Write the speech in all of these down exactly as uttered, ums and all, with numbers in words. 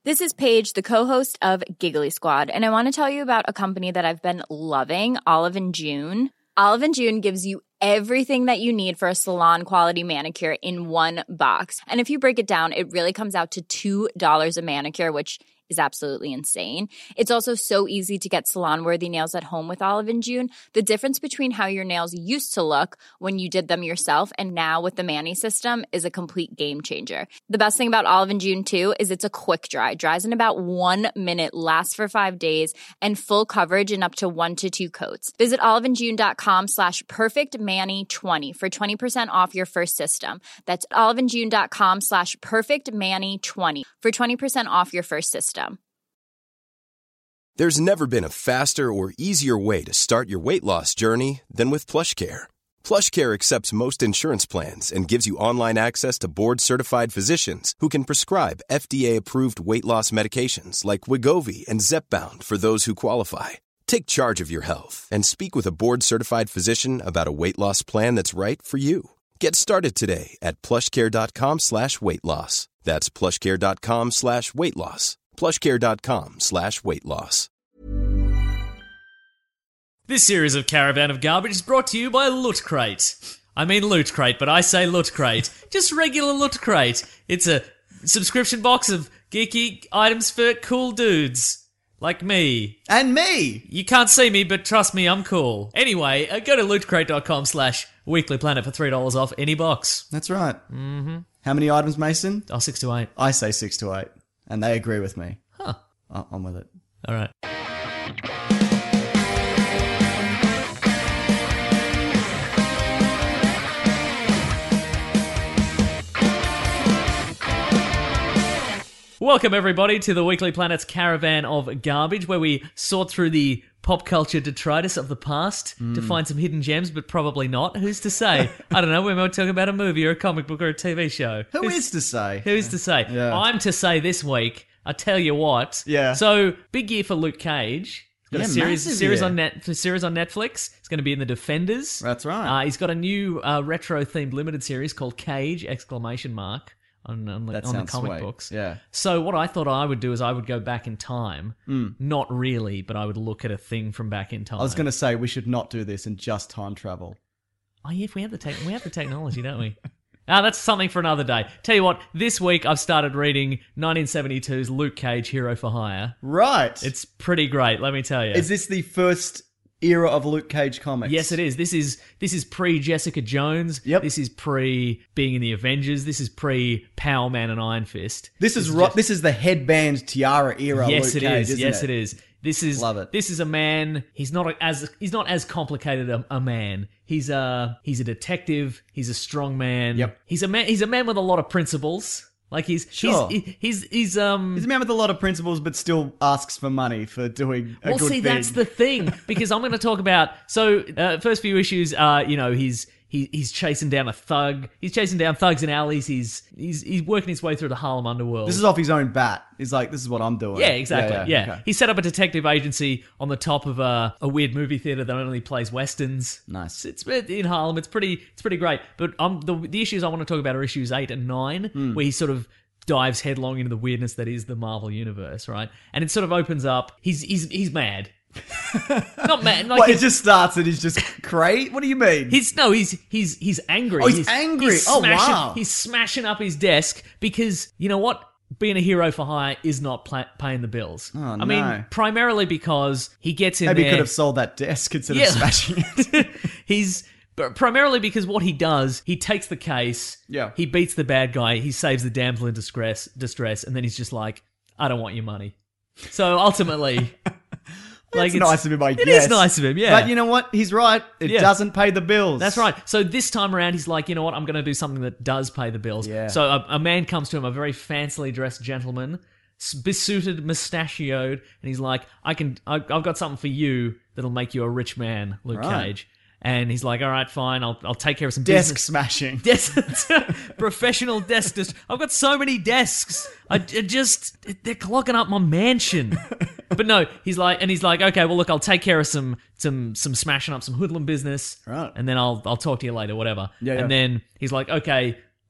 This is Paige, the co-host of Giggly Squad, and I want to tell you about a company that I've been loving, Olive and June. Olive and June gives you everything that you need for a salon-quality manicure in one box. And if you break it down, it really comes out to two dollars a manicure, which is absolutely insane. It's also so easy to get salon-worthy nails at home with Olive and June. The difference between how your nails used to look when you did them yourself and now with the Mani system is a complete game changer. The best thing about Olive and June, too, is it's a quick dry. Dries in about one minute, lasts for five days, and full coverage in up to one to two coats. Visit oliveandjune.com slash perfectmani20 for twenty percent off your first system. That's oliveandjune.com slash perfectmani20 for twenty percent off your first system. There's never been a faster or easier way to start your weight loss journey than with PlushCare. PlushCare accepts most insurance plans and gives you online access to board-certified physicians who can prescribe F D A-approved weight loss medications like Wegovy and Zepbound for those who qualify. Take charge of your health and speak with a board-certified physician about a weight loss plan that's right for you. Get started today at plushcare.com slash weight loss. That's plushcare.com slash weight loss. plushcare.com slash weight loss. This series of Caravan of Garbage is brought to you by Loot Crate. I mean Loot Crate, but I say Loot Crate. Just regular Loot Crate. It's a subscription box of geeky items for cool dudes. Like me. And me! You can't see me, but trust me, I'm cool. Anyway, uh, go to lootcrate.com slash weeklyplanet for three dollars off any box. That's right. Mm-hmm. How many items, Mason? Oh, six to eight. I say six to eight. And they agree with me. Huh. I- I'm with it. All right. Welcome, everybody, to the Weekly Planet's Caravan of Garbage, where we sort through the pop culture detritus of the past mm. to find some hidden gems, but probably not. Who's to say? I don't know. We might talk about a movie or a comic book or a T V show. Who Who's, is to say? Who is to say? Yeah. I'm to say this week. I tell you what. Yeah. So, big year for Luke Cage. He's got yeah, a series, massive series year. on net, a series on Netflix. It's going to be in the Defenders. That's right. Uh, he's got a new uh, retro-themed limited series called Cage! Exclamation mark. On, on, the, That on the sounds comic sweet. books. Yeah. So what I thought I would do is I would go back in time. Mm. Not really, but I would look at a thing from back in time. I was going to say we should not do this and just time travel. Oh yeah, if we have the tech, we have the technology, don't we? Ah, that's something for another day. Tell you what, this week I've started reading nineteen seventy-two's Luke Cage, Hero for Hire. Right. It's pretty great, let me tell you. Is this the first era of Luke Cage comics? Yes, it is. This is this is pre Jessica Jones. Yep. This is pre being in the Avengers. This is pre Power Man and Iron Fist. This is This ro- just- this is the headband tiara era. Yes, Luke it Cage, is. Isn't Yes, it? it is. This is Love it. This is a man. He's not a- as he's not as complicated a, a man. He's a he's a detective. He's a strong man. Yep. He's a man. He's a man with a lot of principles. Like he's Sure. he's he's, he's um. He's a man with a lot of principles, but still asks for money for doing a well, good see, thing. that's the thing, because I'm going to talk about. So, uh, first few issues, uh, you know, he's he, he's chasing down a thug. He's chasing down thugs in alleys. He's he's he's working his way through the Harlem underworld. This is off his own bat. He's like, this is what I'm doing. Yeah, exactly. Yeah, okay. he set up a detective agency on the top of a, a weird movie theater that only plays westerns. Nice. It's, it's in Harlem. It's pretty. It's pretty great. But um, the the issues I want to talk about are issues eight and nine, Hmm. where he sort of dives headlong into the weirdness that is the Marvel universe, right? And it sort of opens up. He's he's he's mad. Not mad. Like What, it he's, just starts and he's just crazy? What do you mean? He's no, he's he's he's angry. Oh, he's angry. Oh, smashing, wow. He's smashing up his desk because you know what? Being a hero for hire is not pla- paying the bills. Oh, I no. mean, primarily because he gets in Maybe he there. could have sold that desk instead Yeah. of smashing it. He's but primarily because what he does, he takes the case. Yeah. He beats the bad guy. He saves the damsel in distress, distress, and then he's just like, "I don't want your money." So ultimately. Like, it's nice of him, I It guess. is nice of him, yeah. But you know what? He's right. It Yeah. doesn't pay the bills. That's right. So this time around, he's like, you know what? I'm going to do something that does pay the bills. Yeah. So a, a man comes to him, a very fancily dressed gentleman, s- besuited, mustachioed, and he's like, I can, I, I've got something for you that'll make you a rich man, Luke Right. Cage. And he's like, all right, fine. I'll, I'll take care of some Desk business. smashing. Desk, professional desk. Dist- I've got so many desks. I, I just they're clogging up my mansion. But no, he's like, and he's like, okay, well, look, I'll take care of some some some smashing up some hoodlum business, Right. and then I'll I'll talk to you later, whatever. Yeah, And yeah. then he's like, okay,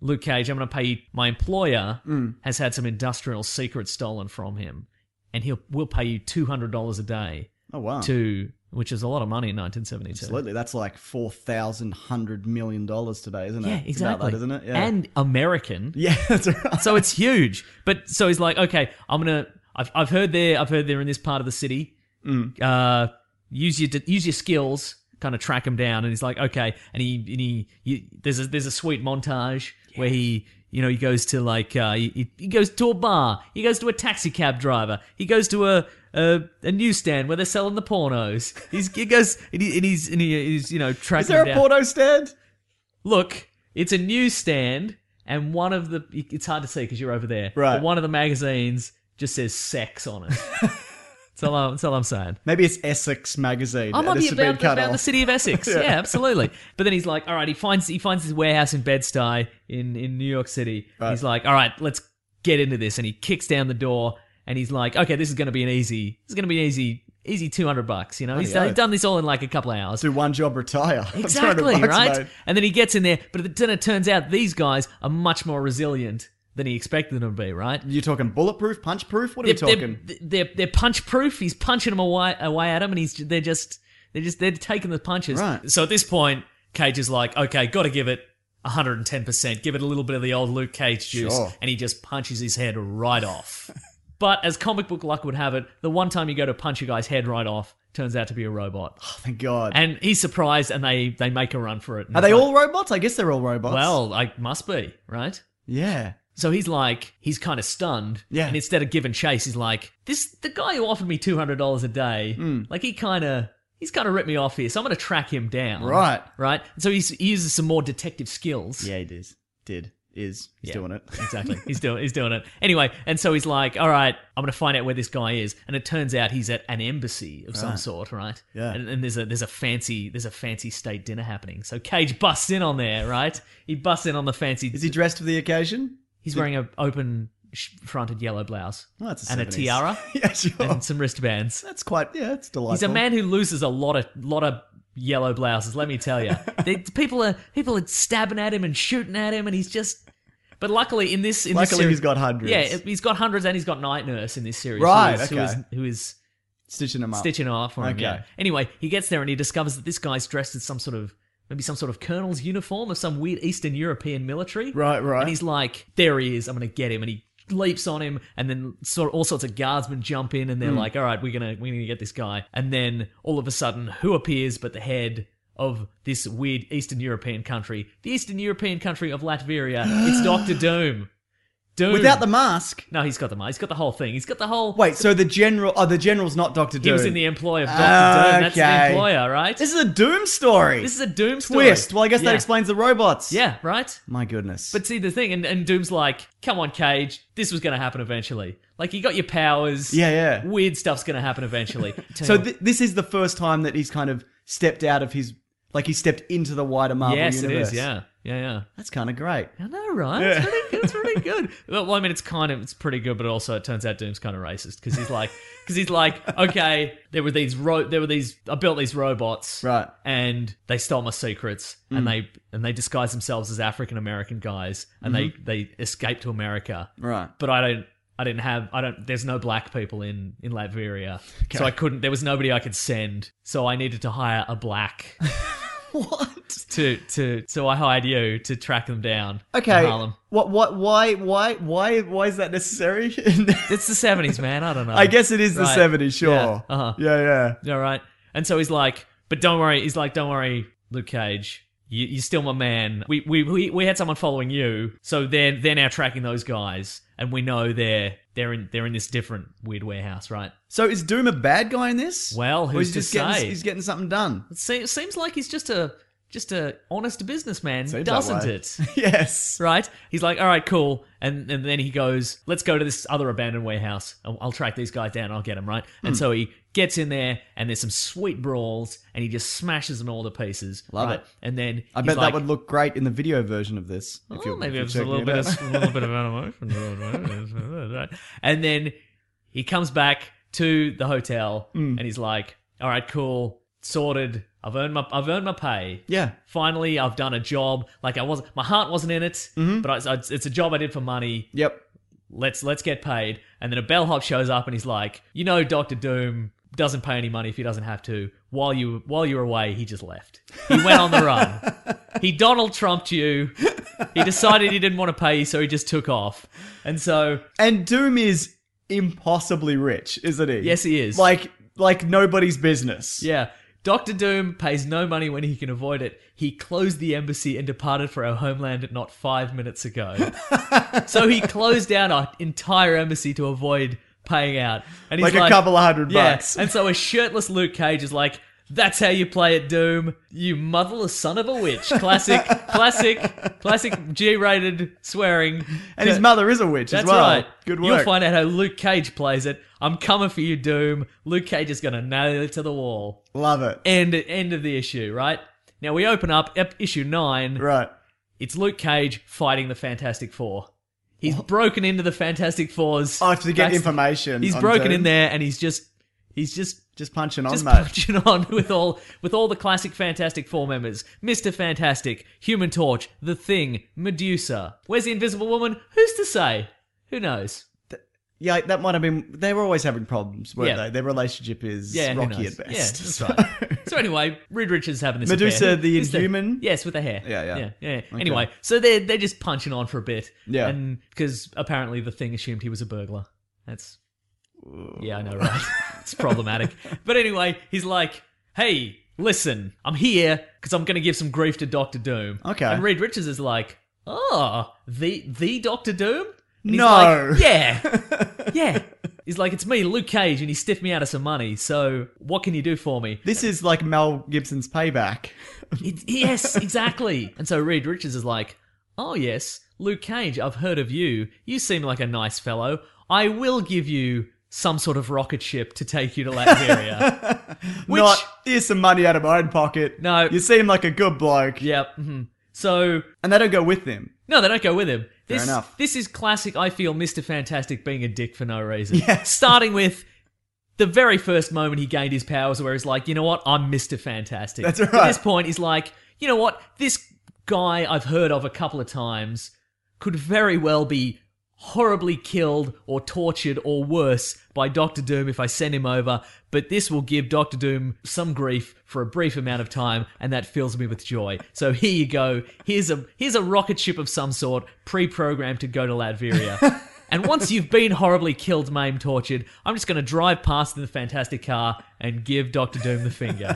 Luke Cage, I'm going to pay you. My employer has had some industrial secrets stolen from him, and he'll we'll pay you two hundred dollars a day. Oh, wow. To which is a lot of money in nineteen seventy-two. Absolutely. That's like four thousand hundred million dollars today, isn't it? Yeah, It's about exactly. that, isn't it? Yeah. And American. yeah, that's right. So it's huge. But so he's like, okay, I'm gonna. I've I've heard they're I've heard they're in this part of the city. Mm. Uh, use your use your skills, kind of track him down. And he's like, okay. And he and he, he there's a there's a sweet montage where he. You know, he goes to like uh, he, he goes to a bar. He goes to a taxi cab driver. He goes to a a, a newsstand where they're selling the pornos. He's he goes and, he, and he's and he, he's you know tracking Is there him a down. porno stand? Look, it's a newsstand, and one of the it's hard to see because you're over there. Right. But one of the magazines just says sex on it. That's all, I'm, that's all I'm saying. Maybe it's Essex magazine. I and might be it's been about, cut about the off. city of Essex. yeah. absolutely. But then he's like, all right, he finds he finds his warehouse in Bed-Stuy in, in New York City. Right. He's like, all right, let's get into this. And he kicks down the door, and he's like, okay, this is going to be an easy, this is going to be an easy, easy two hundred bucks. You know, he's, Bloody he's done this all in like a couple of hours. Do one job, retire. Exactly, two hundred bucks, right? mate. And then he gets in there, but then it turns out these guys are much more resilient than he expected them to be, right? You're talking bulletproof, punch proof? What are They're, we talking? they're, they're, they're punch proof. He's punching them away, away at him, and he's they're just they're just they're taking the punches. Right. So at this point, Cage is like, okay, got to give it one hundred ten percent. Give it a little bit of the old Luke Cage juice, Sure. and he just punches his head right off. But as comic book luck would have it, the one time you go to punch a guy's head right off turns out to be a robot. Oh, thank God. And he's surprised, and they, they make a run for it. And Are it's they like, all robots? I guess they're all robots. Well, like, must be, right? yeah. So he's like, he's kind of stunned. Yeah. And instead of giving chase, he's like, this, the guy who offered me two hundred dollars a day, Hmm. like, he kind of, he's kind of ripped me off here. So I'm going to track him down. Right. Right? And so he's, he uses some more detective skills. Yeah, he did. Did. Is. He's Yeah, doing it. exactly. He's doing he's doing it. Anyway, and so he's like, all right, I'm going to find out where this guy is. And it turns out he's at an embassy of some Right. sort, right? Yeah. And, and there's a there's a fancy there's a fancy state dinner happening. So Cage busts in on there, right? He busts in on the fancy. Is he dressed for the occasion? He's wearing a open sh- fronted yellow blouse. Oh, that's a and a seventies. tiara. yeah, sure. And some wristbands. That's quite, yeah, it's delightful. He's a man who loses a lot of lot of yellow blouses. Let me tell you, they, people are people are stabbing at him and shooting at him, and he's just. But luckily, in this, in this Luckily series, he's got hundreds. Yeah, he's got hundreds, and he's got Night Nurse in this series. Right, who is, okay. Who is, who is Stitching him up. stitching off for him. Okay. Yeah. Anyway, he gets there and he discovers that this guy's dressed in some sort of. Maybe some sort of colonel's uniform of some weird Eastern European military. Right, right. And he's like, there he is, I'm going to get him. And he leaps on him, and then sort all sorts of guardsmen jump in, and they're Hmm. like, all right, we're going to we're gonna get this guy. And then all of a sudden, who appears but the head of this weird Eastern European country? The Eastern European country of Latveria. It's Doctor Doom. Doom. Without the mask? No, he's got the He's got the whole thing. He's got the whole... Wait, so the general... Oh, the general's not Doctor Doom. He was in the employ of Doctor Ah, Doom. That's the okay. employer, right? This is a Doom story. This is a Doom story. Twist. Well, I guess Yeah. that explains the robots. Yeah, right? My goodness. But see, the thing, and, and Doom's like, come on, Cage, this was going to happen eventually. Like, you got your powers. Yeah, yeah. Weird stuff's going to happen eventually. So th- this is the first time that he's kind of stepped out of his... Like, he stepped into the wider Marvel yes, universe. it is, yeah. Yeah, yeah. That's kind of great. I know, right? It's pretty good. It's pretty good. Well, I mean, it's kind of, it's pretty good, but also it turns out Doom's kind of racist because he's like, because he's like, okay, there were these, ro- there were these, I built these robots, Right. And they stole my secrets, Mm. and they and they disguise themselves as African American guys, and Mm-hmm. they they escape to America, Right. But I don't. I didn't have. I don't. There's no black people in in Latveria, so I couldn't. There was nobody I could send. So I needed to hire a black. What? To to so I hired you to track them down. Okay. In Harlem. What? What? Why? Why? Why? Why is that necessary? It's the seventies, man. I don't know. I guess it is the Right. seventies. Sure. Yeah. Uh-huh. Yeah. Yeah. Yeah, right. And so he's like, but don't worry. He's like, don't worry, Luke Cage. You, you're still my man. We, we we we had someone following you, so they're they're now tracking those guys, and we know they're they're in they're in this different weird warehouse, right? So is Doom a bad guy in this? Well, Or who's he's to just getting, say? he's getting something done. It se- seems like he's just a just a honest businessman, Seems that doesn't way. it? Yes. Right? He's like, all right, cool. And and then he goes, let's go to this other abandoned warehouse. I'll, I'll track these guys down. I'll get them, right? Hmm. And so he gets in there, and there's some sweet brawls, and he just smashes them all to pieces. Love right? it. And then I he's bet like, that would look great in the video version of this. If oh, you're, maybe if it's you're a little checking bit, it of, out. a little bit of animation. And then he comes back to the hotel, Hmm. and he's like, all right, cool, sorted. I've earned my I've earned my pay. Yeah. Finally, I've done a job. Like I wasn't, my heart wasn't in it, Mm-hmm. but I, it's a job I did for money. Yep. Let's let's get paid. And then a bellhop shows up and he's like, you know, Doctor Doom doesn't pay any money if he doesn't have to. While you while you were away, he just left. He went on the run. He Donald Trumped you. He decided he didn't want to pay you, so he just took off. And so, And Doom is impossibly rich, isn't he? yes, he is. Like, like nobody's business. Yeah. Doctor Doom pays no money when he can avoid it. He closed the embassy and departed for our homeland not five minutes ago. So he closed down our entire embassy to avoid paying out. And he's Like like a couple of hundred yeah. bucks. And so a shirtless Luke Cage is like, that's how you play it, Doom. You motherless son of a witch. Classic, classic, classic G-rated swearing. And his mother is a witch That's as well. right. Good work. You'll find out how Luke Cage plays it. I'm coming for you, Doom. Luke Cage is going to nail it to the wall. Love it. End, end of the issue, right? Now we open up ep- issue nine. Right. It's Luke Cage fighting the Fantastic Four. He's broken into the Fantastic Four's. Oh, to get backst- information. He's on broken Doom. in there, and he's just, he's just, Just punching on, just mate. punching on with all, with all the classic Fantastic Four members: Mister Fantastic, Human Torch, The Thing, Medusa. Where's the Invisible Woman? Who's to say? Who knows? Yeah, that might have been... They were always having problems, weren't Yeah. they? Their relationship is Yeah, who rocky knows? at Yeah, best. that's So- right. So anyway, Reed Richards having this Medusa, affair. the It's Inhuman? yes, with the hair. Yeah, yeah. yeah, yeah. Okay. Anyway, so they're they're just punching on for a bit. Yeah. and because apparently the Thing assumed he was a burglar. That's yeah, I know, right? It's problematic. But anyway, he's like, "Hey, listen, I'm here because I'm going to give some grief to Doctor Doom." Okay. And Reed Richards is like, "Oh, the the Doctor Doom." And he's No. like, yeah, yeah. He's like, it's me, Luke Cage, and he stiffed me out of some money. So what can you do for me? This is like Mel Gibson's Payback. It, yes, exactly. And so Reed Richards is like, oh yes, Luke Cage, I've heard of you. You seem like a nice fellow. I will give you some sort of rocket ship to take you to Latveria. Which, Not, here's some money out of my own pocket. No. You seem like a good bloke. yep. mhm. So, And they don't go with him. no, they don't go with him. Fair This, enough. This is classic, I feel, Mister Fantastic being a dick for no reason. Yes. Starting with the very first moment he gained his powers where he's like, you know what, I'm Mister Fantastic. That's At right. this point, he's like, you know what, this guy I've heard of a couple of times could very well be horribly killed or tortured or worse by Doctor Doom if I send him over, but this will give Doctor Doom some grief for a brief amount of time, and that fills me with joy. So here you go. Here's a here's a rocket ship of some sort, pre-programmed to go to Latveria. And once you've been horribly killed, maimed, tortured, I'm just going to drive past in the fantastic car and give Doctor Doom the finger.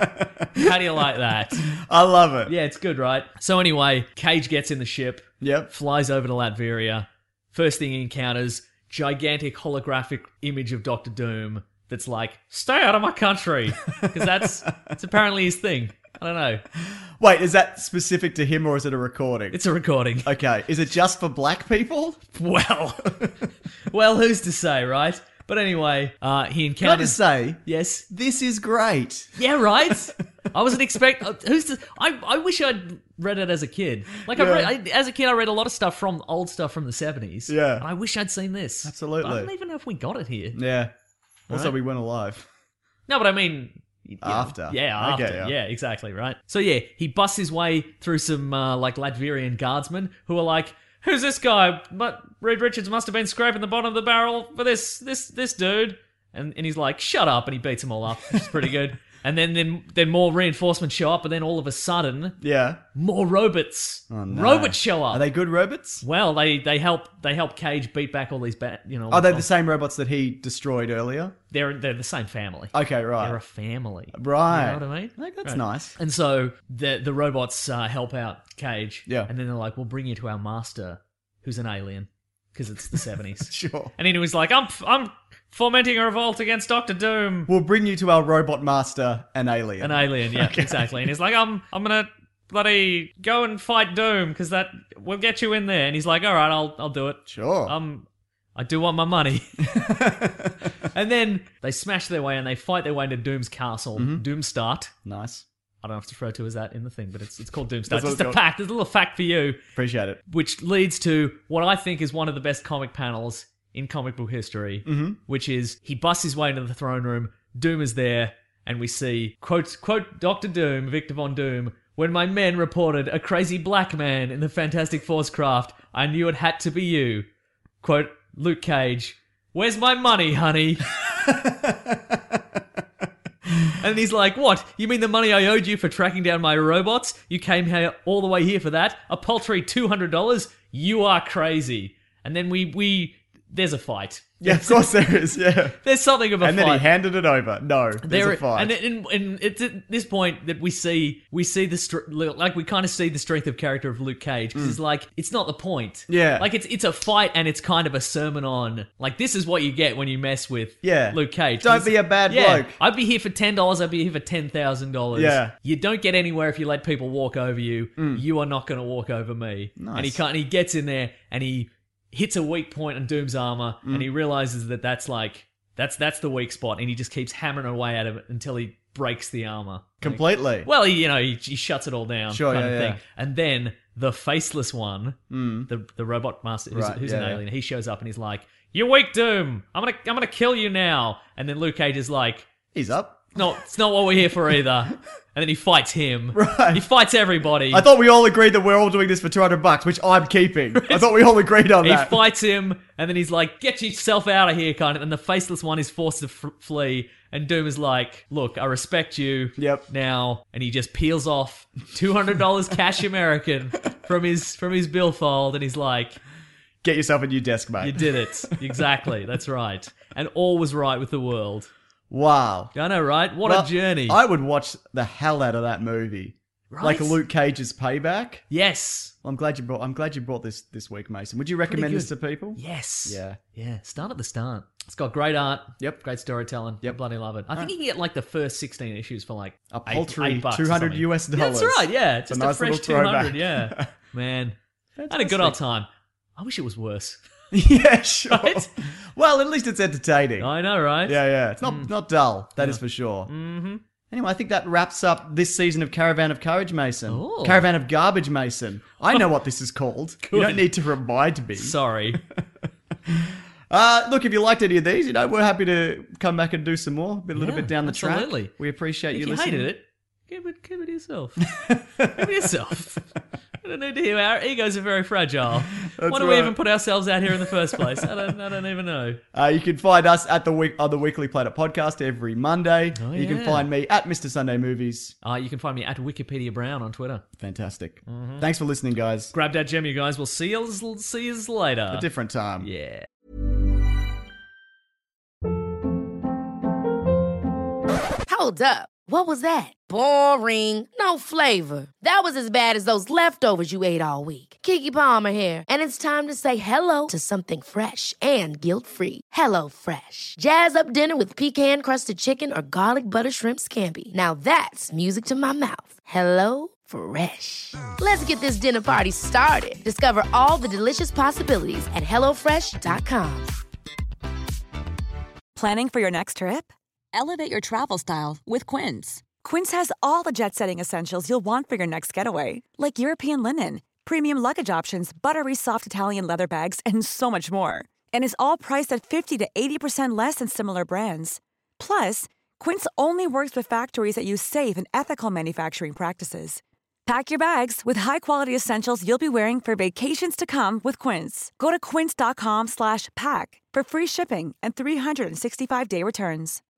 How do you like that? I love it. Yeah, it's good, right? So anyway, Cage gets in the ship, Yep. flies over to Latveria. First thing he encounters, gigantic holographic image of Doctor Doom that's like, stay out of my country. Because that's, that's apparently his thing. I don't know. Wait, is that specific to him or is it a recording? It's a recording. Okay, is it just for black people? Well, well, who's to say, right? But anyway, uh, he Can I encounters... just say, Yes. this is great. Yeah, right? I wasn't expect. uh, Who's to... I, I wish I'd read it as a kid. Like, I Yeah. read, I, as a kid, I read a lot of stuff from, old stuff from the seventies. Yeah. And I wish I'd seen this. Absolutely. But I don't even know if we got it here. Yeah. Also, Right. we weren't alive. No, but I mean... you know, After. Yeah, I after. get ya. Yeah, exactly, right? So yeah, he busts his way through some, uh, like, Latvian guardsmen who are like, who's this guy? But Reed Richards must have been scraping the bottom of the barrel for this, this, this dude. And, and he's like, shut up, and he beats them all up, which is pretty good. And then, then, then more reinforcements show up, and then all of a sudden, Yeah. more robots. Oh, no. Robots show up. Are they good robots? Well, they, they help they help Cage beat back all these bad, you know. Are they the same robots that he destroyed earlier? They're they're the same family. Okay, right. They're a family. Right. You know what I mean? Like, that's Right. nice. And so the the robots uh, help out Cage. Yeah. And then they're like, "We'll bring you to our master, who's an alien, because it's the seventies." Sure. And then he was like, "I'm I'm fomenting a revolt against Doctor Doom." We'll bring you to our robot master, an alien. An alien, yeah, exactly. And he's like, "I'm I'm gonna bloody go and fight Doom because that will get you in there." And he's like, "All right, I'll I'll do it." Sure. Um, I do want my money. And then they smash their way and they fight their way into Doom's castle, Mm-hmm. Doomstart. Nice. I don't have to refer to as that in the thing, but it's it's called Doomstart. That's what Just it's a called. fact. There's a little fact for you, Appreciate it. which leads to what I think is one of the best comic panels in comic book history, Mm-hmm. which is he busts his way into the throne room, Doom is there, and we see, quote, quote Doctor Doom, Victor Von Doom, when my men reported a crazy black man in the Fantastic Four's craft, I knew it had to be you. Quote, Luke Cage, where's my money, honey? And he's like, what? You mean the money I owed you for tracking down my robots? You came here all the way here for that? A paltry two hundred dollars? You are crazy. And then we, we, there's a fight. Yeah, of course there is, yeah. There's something of a and fight. And then he handed it over. No, there's there, a fight. And, and, and it's at this point that we see, we see the, str- like we kind of see the strength of character of Luke Cage. Because mm. it's like, it's not the point. Yeah. Like it's it's a fight and it's kind of a sermon on, like this is what you get when you mess with yeah. Luke Cage. Don't be a bad yeah, bloke. I'd be here for ten dollars, I'd be here for ten thousand dollars. Yeah. You don't get anywhere if you let people walk over you. Mm. You are not going to walk over me. Nice. And he can't, he gets in there and he hits a weak point on Doom's armor, mm. and he realizes that that's like that's that's the weak spot, and he just keeps hammering away at it until he breaks the armor completely. Like, well, he, you know, he, he shuts it all down, sure, kind yeah, of thing. Yeah. And then the faceless one, mm. the the robot master, who's, right, who's yeah, an alien, yeah. he shows up and he's like, "You're weak, Doom. I'm gonna I'm gonna kill you now." And then Luke Cage is like, "He's up." No, it's not what we're here for either. And then he fights him. Right. He fights everybody. I thought we all agreed that we're all doing this for two hundred bucks, which I'm keeping. I thought we all agreed on he that. He fights him, and then he's like, get yourself out of here, kind of. And the faceless one is forced to f- flee. And Doom is like, look, I respect you yep. now. And he just peels off two hundred dollars cash American from his from his billfold. And he's like, get yourself a new desk, mate. You did it. Exactly. That's right. And all was right with the world. Wow. I know, right? What well, a journey. I would watch the hell out of that movie. Right? Like Luke Cage's Payback. Yes. Well, I'm glad you brought I'm glad you brought this this week, Mason. Would you recommend this to people? Yes. Yeah. Yeah. Start at the start. It's got great art. Yep. Great storytelling. Yep. I bloody love it. I think you can get like the first sixteen issues for like a paltry eight, eight bucks two hundred U S dollars. Yeah, that's right. Yeah. Just a, a nice fresh two hundred. Yeah. Man. I had a good old time. I wish it was worse. Yeah, sure. Right? Well, at least it's entertaining. I know, right? Yeah, yeah. It's not Mm. not dull. That Yeah. is for sure. Mm-hmm. Anyway, I think that wraps up this season of Caravan of Courage, Mason. Ooh. Caravan of Garbage, Mason. I know what this is called. Good. You don't need to remind me. Sorry. Uh, look, if you liked any of these, you know, we're happy to come back and do some more. Been a little Yeah, bit down the absolutely. track. We appreciate If you you listening. hated it, give it, give it to yourself. Give it to yourself. I don't need to hear. Our egos are very fragile. That's Why do right. we even put ourselves out here in the first place? I don't. I don't even know. Uh, you can find us at the week on the Weekly Planet podcast every Monday. Oh, you can yeah. find me at Mister Sunday Movies. Uh, you can find me at Wikipedia Brown on Twitter. Fantastic. Mm-hmm. Thanks for listening, guys. Grab that gem, you guys. We'll see you. See you later. A different time. Yeah. Hold up. What was that? Boring. No flavor. That was as bad as those leftovers you ate all week. Keke Palmer here. And it's time to say hello to something fresh and guilt-free. Hello Fresh. Jazz up dinner with pecan-crusted chicken or garlic butter shrimp scampi. Now that's music to my mouth. Hello Fresh. Let's get this dinner party started. Discover all the delicious possibilities at hello fresh dot com. Planning for your next trip? Elevate your travel style with Quince. Quince has all the jet-setting essentials you'll want for your next getaway, like European linen, premium luggage options, buttery soft Italian leather bags, and so much more. And is all priced at fifty to eighty percent less than similar brands. Plus, Quince only works with factories that use safe and ethical manufacturing practices. Pack your bags with high-quality essentials you'll be wearing for vacations to come with Quince. Go to quince dot com slash pack for free shipping and three sixty-five day returns.